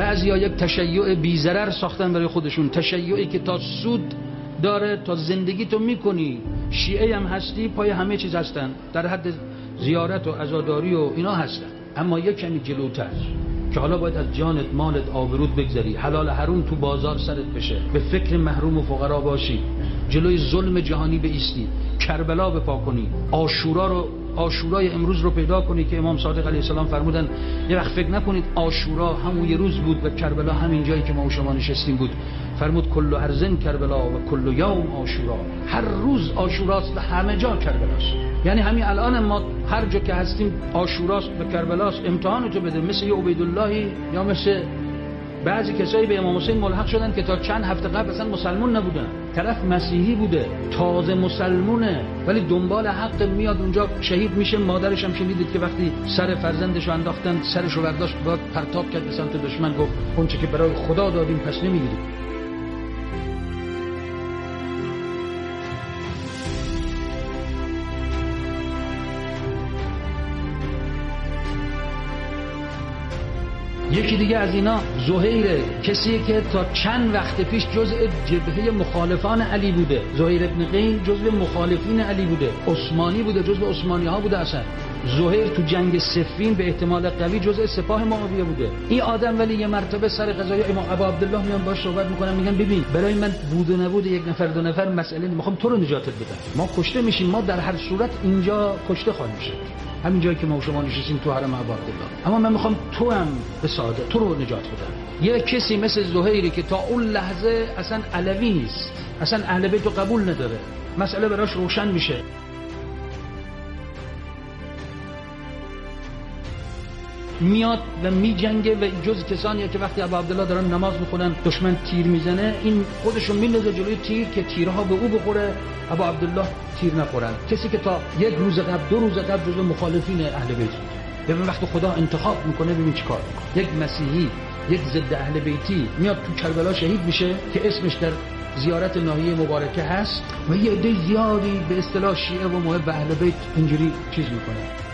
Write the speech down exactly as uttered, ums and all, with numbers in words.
بعضیا یک تشیع بی‌ضرر ساختن برای خودشون، تشیعی که تا سود داره، تا زندگی تو میکنی، شیعه هم هستی، پای همه چیز هستن، در حد زیارت و عزاداری و اینا هستن. اما یک کمی جلوتر که حالا باید از جانت، مالت، آبرود بگذری، حلال حروم تو بازار سرت بشه، به فکر محروم و فقرا باشی، جلوی ظلم جهانی بایستی، کربلا بپا کنی، عاشورا رو، عاشورای امروز رو پیدا کنی که امام صادق علیه السلام فرمودن یه وقت فکر نکنید عاشورا همون یه روز بود و کربلا همین جایی که ما و شما نشستیم بود. فرمود کل ارزن کربلا و کل یوم عاشورا، هر روز عاشوراست و همه جا کربلاست. یعنی همین الان ما هر جا که هستیم عاشوراست و کربلاست. امتحان تو بده، مثل یه عبیداللهی یا مثل بعضی کسایی به امام حسین ملحق شدن که تا چند هفته قبل اصلا مسلمون نبودن، طرف مسیحی بوده، تازه مسلمونه، ولی دنبال حق میاد اونجا شهید میشه. مادرش هم شنیدید که وقتی سر فرزندشو انداختن، سرشو برداشت بعد پرتاب کرد به سمت دشمن، گفت اونچه که برای خدا دادیم پس نمیگیریم. یکی دیگه از اینا زهیر، کسی که تا چند وقت پیش جزء جبهه مخالفان علی بوده. زهیر ابن قین جزء مخالفین علی بوده، عثمانی بوده، جزء عثمانی ها بوده. اصلا زهیر تو جنگ صفین به احتمال قوی جزء سپاه معاویه بوده. این آدم ولی یه مرتبه سر قضای امام ابو عبدالله میان باهاش صحبت میکنن، میگن ببین برای من بود و نبود یک نفر دو نفر مسئله نیست، میخوام تو رو نجاتت بدم. ما کشته میشیم، ما در هر صورت اینجا کشته خواهیم شد، همین جایی که ما و شما نشستیم تو حرم ابو عبدالله، اما من میخوام تو هم به سعادت، تو رو نجات بدم. یه کسی مثل زهیری که تا اون لحظه اصلا علوی نیست، اصلا اهل بیت رو قبول نداره، مسئله براش روشن میشه. میاد و میجنگه و جز کسانیه که وقتی ابو عبدالله دارن نماز میخونن دشمن تیر میزنه، این خودشون میندازه جلوی تیر که تیرها به او بخوره، ابو عبدالله تیر نخورن. کسی که تا یک روز قبل، دو روز قبل جزو مخالفین اهل بیت بود. ببین وقتی خدا انتخاب میکنه ببین چیکار میکنه. یک مسیحی، یک ضد اهل بیتی میاد تو کربلا شهید میشه که اسمش در زیارت ناحیه مبارکه هست و یه عده زیادی به اصطلاح شیعه و محب اهل بیت اینجوری چیز میکنه.